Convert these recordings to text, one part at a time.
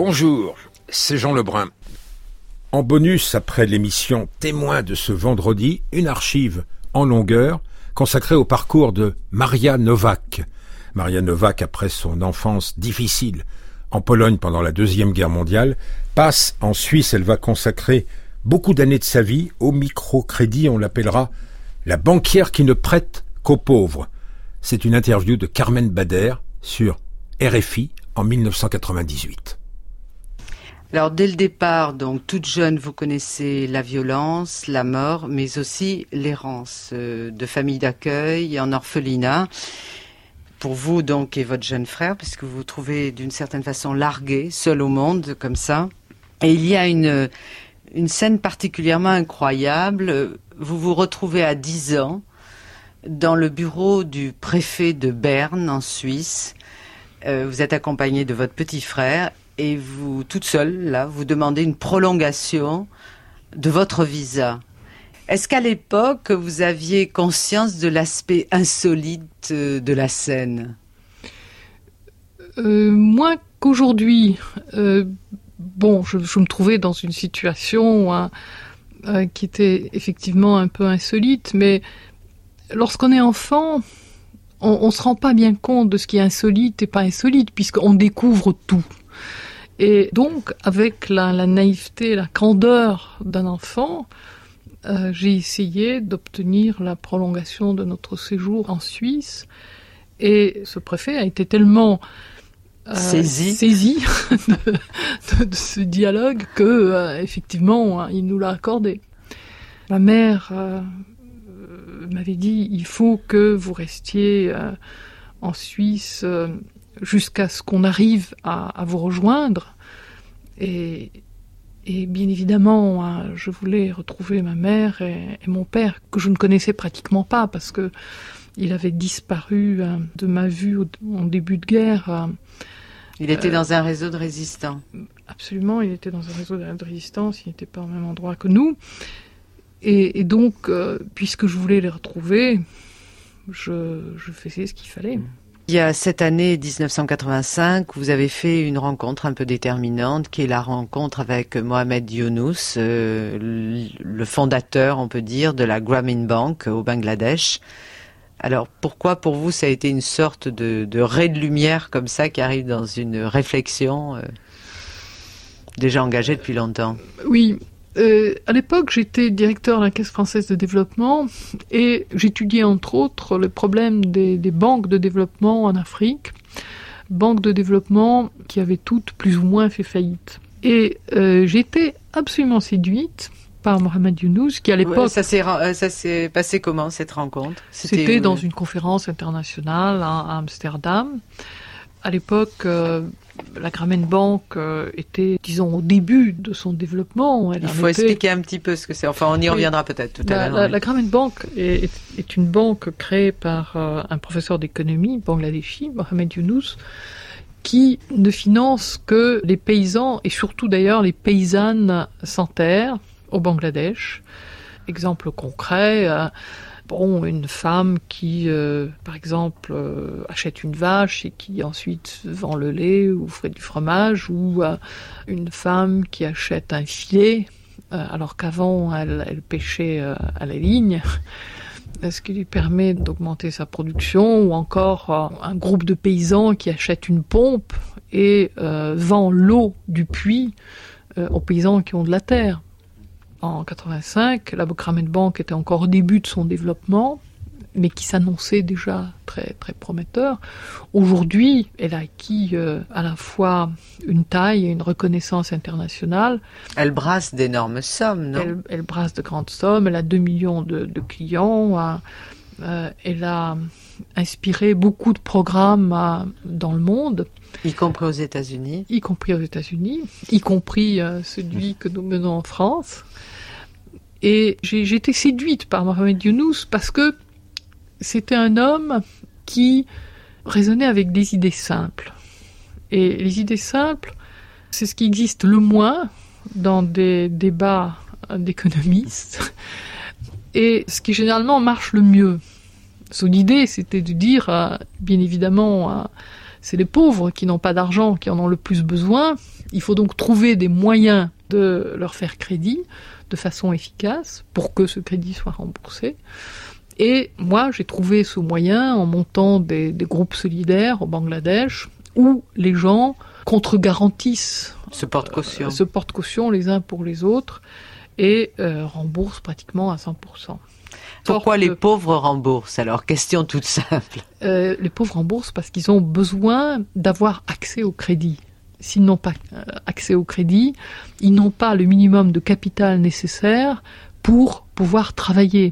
Bonjour, c'est Jean Lebrun. En bonus, après l'émission Témoin de ce vendredi, une archive en longueur consacrée au parcours de Maria Nowak. Maria Nowak, après son enfance difficile en Pologne pendant la Deuxième Guerre mondiale, passe en Suisse. Elle va consacrer beaucoup d'années de sa vie au microcrédit. On l'appellera la banquière qui ne prête qu'aux pauvres. C'est une interview de Carmen Bader sur RFI en 1998. Alors dès le départ, donc toute jeune, vous connaissez la violence, la mort, mais aussi l'errance de famille d'accueil en orphelinat. Pour vous donc et votre jeune frère, puisque vous vous trouvez d'une certaine façon largué, seul au monde, comme ça. Et il y a une scène particulièrement incroyable. Vous vous retrouvez à 10 ans dans le bureau du préfet de Berne, en Suisse. Vous êtes accompagné de votre petit frère et vous, toute seule, là, vous demandez une prolongation de votre visa. Est-ce qu'à l'époque, vous aviez conscience de l'aspect insolite de la scène ? Moins qu'aujourd'hui. Je me trouvais dans une situation qui était effectivement un peu insolite, mais lorsqu'on est enfant, on se rend pas bien compte de ce qui est insolite et pas insolite, puisqu'on découvre tout. Et donc, avec la naïveté, la candeur d'un enfant, j'ai essayé d'obtenir la prolongation de notre séjour en Suisse. Et ce préfet a été tellement saisi de ce dialogue que, effectivement, il nous l'a accordé. Ma mère m'avait dit, il faut que vous restiez en Suisse jusqu'à ce qu'on arrive à vous rejoindre. Et bien évidemment, je voulais retrouver ma mère et mon père, que je ne connaissais pratiquement pas, parce que il avait disparu de ma vue en début de guerre. Il était dans un réseau de résistants. Absolument, il était dans un réseau de résistance, il n'était pas au même endroit que nous. Et donc, puisque je voulais les retrouver, je faisais ce qu'il fallait. Il y a cette année 1985, vous avez fait une rencontre un peu déterminante, qui est la rencontre avec Mohamed Younous, le fondateur, on peut dire, de la Grameen Bank au Bangladesh. Alors, pourquoi pour vous ça a été une sorte de ray de lumière comme ça qui arrive dans une réflexion déjà engagée depuis longtemps ? Oui. À l'époque, j'étais directeur de la Caisse française de développement et j'étudiais entre autres le problème des banques de développement en Afrique, banques de développement qui avaient toutes plus ou moins fait faillite. Et j'étais absolument séduite par Mohamed Younous, qui à l'époque... Ça s'est passé comment, cette rencontre ? C'était dans une conférence internationale à Amsterdam. À l'époque, la Grameen Bank était, disons, au début de son développement. Il faut expliquer un petit peu ce que c'est. Enfin, on y reviendra peut-être tout à l'heure. La Grameen Bank est une banque créée par un professeur d'économie bangladeshi, Mohamed Younous, qui ne finance que les paysans et surtout d'ailleurs les paysannes sans terre au Bangladesh. Exemple concret... une femme qui, par exemple, achète une vache et qui ensuite vend le lait ou fait du fromage, ou une femme qui achète un filet, alors qu'avant elle pêchait à la ligne, ce qui lui permet d'augmenter sa production, ou encore un groupe de paysans qui achète une pompe et vend l'eau du puits aux paysans qui ont de la terre. En 85, la Grameen Bank était encore au début de son développement, mais qui s'annonçait déjà très, très prometteur. Aujourd'hui, elle a acquis à la fois une taille et une reconnaissance internationale. Elle brasse d'énormes sommes, non ? Elle brasse de grandes sommes, elle a 2 millions de clients, elle a inspiré beaucoup de programmes dans le monde. Y compris aux États-Unis. Y compris celui que nous menons en France. Et j'ai été séduite par Mohamed Younous parce que c'était un homme qui raisonnait avec des idées simples. Et les idées simples, c'est ce qui existe le moins dans des débats d'économistes et ce qui généralement marche le mieux. Son idée, c'était de dire, bien évidemment, c'est les pauvres qui n'ont pas d'argent, qui en ont le plus besoin. Il faut donc trouver des moyens de leur faire crédit de façon efficace pour que ce crédit soit remboursé. Et moi, j'ai trouvé ce moyen en montant des groupes solidaires au Bangladesh où les gens contre-garantissent, se portent caution les uns pour les autres et remboursent pratiquement à 100%. Pourquoi les pauvres remboursent alors? Question toute simple. Les pauvres remboursent parce qu'ils ont besoin d'avoir accès au crédit. S'ils n'ont pas accès au crédit, ils n'ont pas le minimum de capital nécessaire pour pouvoir travailler.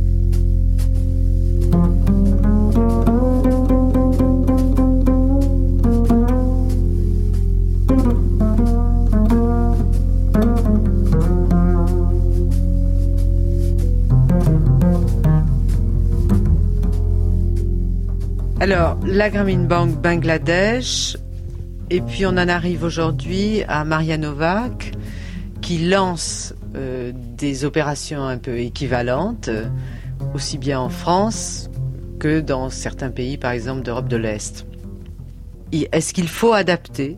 Alors, la Grameen Bank Bangladesh, et puis on en arrive aujourd'hui à Maria Novak, qui lance des opérations un peu équivalentes, aussi bien en France que dans certains pays, par exemple, d'Europe de l'Est. Est-ce qu'il faut adapter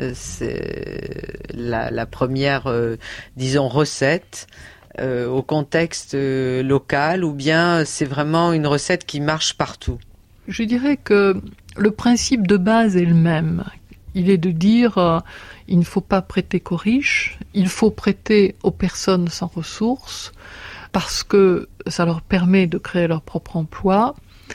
la première, disons, recette au contexte local, ou bien c'est vraiment une recette qui marche partout? Je dirais que le principe de base est le même. Il est de dire il ne faut pas prêter qu'aux riches, il faut prêter aux personnes sans ressources parce que ça leur permet de créer leur propre emploi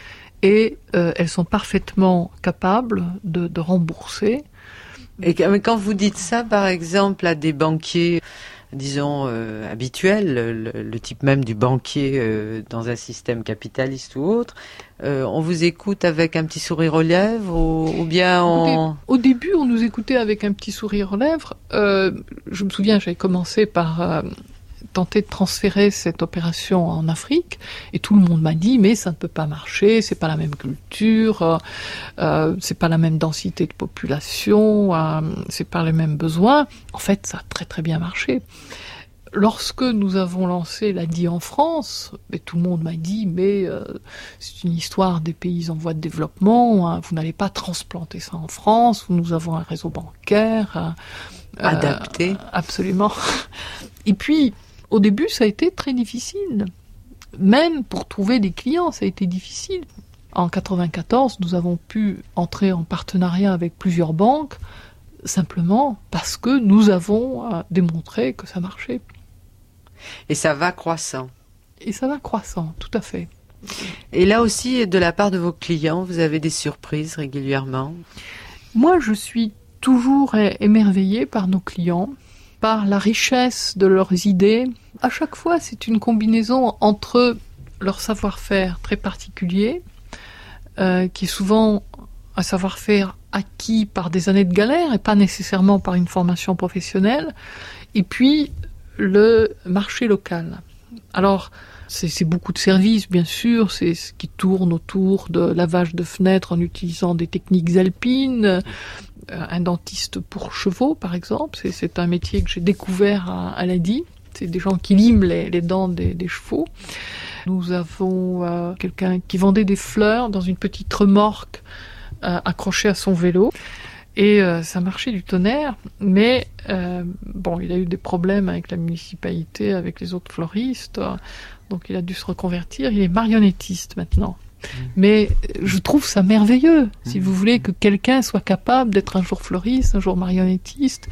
et elles sont parfaitement capables de rembourser. Et quand vous dites ça, par exemple, à des banquiers, disons, habituels, le type même du banquier dans un système capitaliste ou autre, on vous écoute avec un petit sourire aux lèvres ou bien Au début, on nous écoutait avec un petit sourire aux lèvres. Je me souviens, j'avais commencé par tenter de transférer cette opération en Afrique et tout le monde m'a dit mais ça ne peut pas marcher, c'est pas la même culture, c'est pas la même densité de population, c'est pas les mêmes besoins. En fait, ça a très très bien marché. Lorsque nous avons lancé l'ADI en France, tout le monde m'a dit mais c'est une histoire des pays en voie de développement, hein, vous n'allez pas transplanter ça en France, nous avons un réseau bancaire adapté. Absolument. Et puis au début, ça a été très difficile. Même pour trouver des clients, ça a été difficile. En 1994, nous avons pu entrer en partenariat avec plusieurs banques, simplement parce que nous avons démontré que ça marchait. Et ça va croissant. Et ça va croissant, tout à fait. Et là aussi, de la part de vos clients, vous avez des surprises régulièrement? Moi, je suis toujours émerveillée par nos clients, par la richesse de leurs idées. À chaque fois, c'est une combinaison entre leur savoir-faire très particulier, qui est souvent un savoir-faire acquis par des années de galère et pas nécessairement par une formation professionnelle, et puis le marché local. Alors, c'est beaucoup de services, bien sûr, c'est ce qui tourne autour de lavage de fenêtres en utilisant des techniques alpines, un dentiste pour chevaux, par exemple, c'est un métier que j'ai découvert à l'ADI. C'est des gens qui liment les dents des chevaux. Nous avons quelqu'un qui vendait des fleurs dans une petite remorque accrochée à son vélo. Et ça marchait du tonnerre, mais il a eu des problèmes avec la municipalité, avec les autres fleuristes, donc il a dû se reconvertir. Il est marionnettiste maintenant. Mais je trouve ça merveilleux, si vous voulez, que quelqu'un soit capable d'être un jour fleuriste, un jour marionnettiste.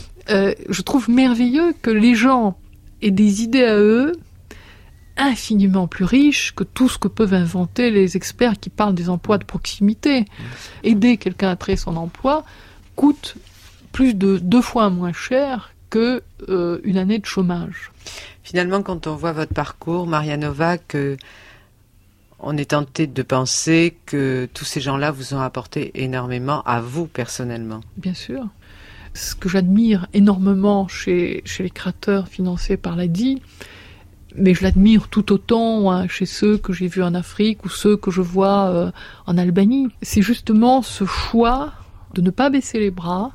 Je trouve merveilleux que les gens aient des idées à eux infiniment plus riches que tout ce que peuvent inventer les experts qui parlent des emplois de proximité. Aider quelqu'un à créer son emploi coûte plus de 2 fois moins cher que une année de chômage. Finalement, quand on voit votre parcours, Maria Novak, on est tenté de penser que tous ces gens-là vous ont apporté énormément à vous personnellement. Bien sûr. Ce que j'admire énormément chez les créateurs financés par l'ADI, mais je l'admire tout autant chez ceux que j'ai vus en Afrique ou ceux que je vois en Albanie, c'est justement ce choix de ne pas baisser les bras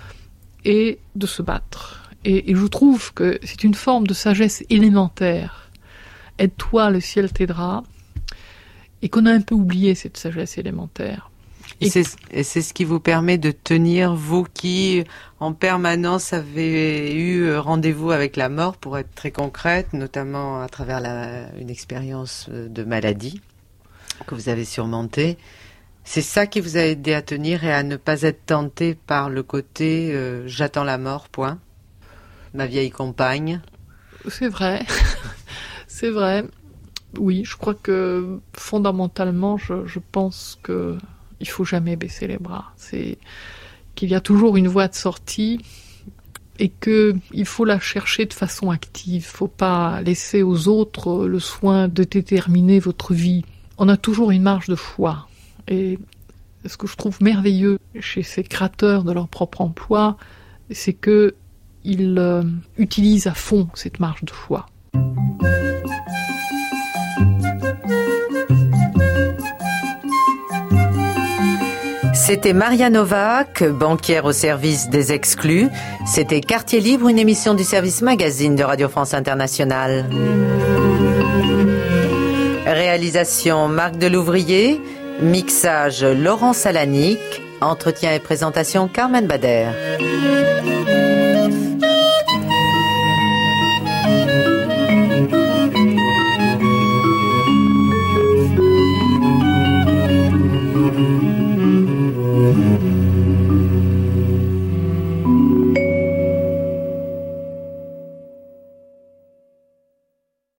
et de se battre. Et je trouve que c'est une forme de sagesse élémentaire. Aide-toi, le ciel t'aidera. Et qu'on a un peu oublié cette sagesse élémentaire. Et c'est ce qui vous permet de tenir, vous qui, en permanence, avez eu rendez-vous avec la mort, pour être très concrète, notamment à travers une expérience de maladie que vous avez surmontée. C'est ça qui vous a aidé à tenir et à ne pas être tenté par le côté j'attends la mort, point. Ma vieille compagne. C'est vrai. C'est vrai. Oui, je crois que fondamentalement, je pense que il faut jamais baisser les bras. C'est qu'il y a toujours une voie de sortie et que il faut la chercher de façon active. Faut pas laisser aux autres le soin de déterminer votre vie. On a toujours une marge de choix. Et ce que je trouve merveilleux chez ces créateurs de leur propre emploi, c'est que ils utilisent à fond cette marge de choix. C'était Maria Novak, banquière au service des exclus. C'était Quartier Libre, une émission du service magazine de Radio France Internationale. Réalisation Marc Delouvrier, mixage Laurent Salanic, entretien et présentation Carmen Bader.